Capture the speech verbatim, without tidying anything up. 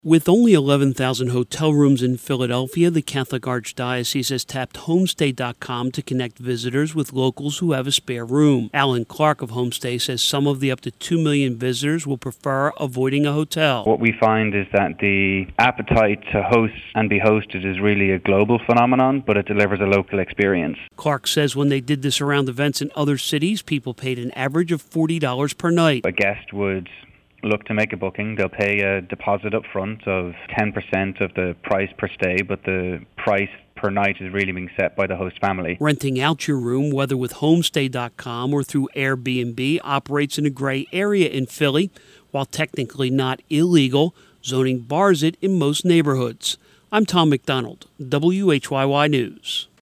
With only eleven thousand hotel rooms in Philadelphia, the Catholic Archdiocese has tapped Homestay dot com to connect visitors with locals who have a spare room. Alan Clark of Homestay says some of the up to two million visitors will prefer avoiding a hotel. What we find is that the appetite to host and be hosted is really a global phenomenon, but it delivers a local experience. Clark says when they did this around events in other cities, people paid an average of forty dollars per night. A guest would look to make a booking. They'll pay a deposit up front of ten percent of the price per stay, but the price per night is really being set by the host family. Renting out your room, whether with Homestay dot com or through Airbnb, operates in a gray area in Philly. While technically not illegal, zoning bars it in most neighborhoods. I'm Tom McDonald, W H Y Y News.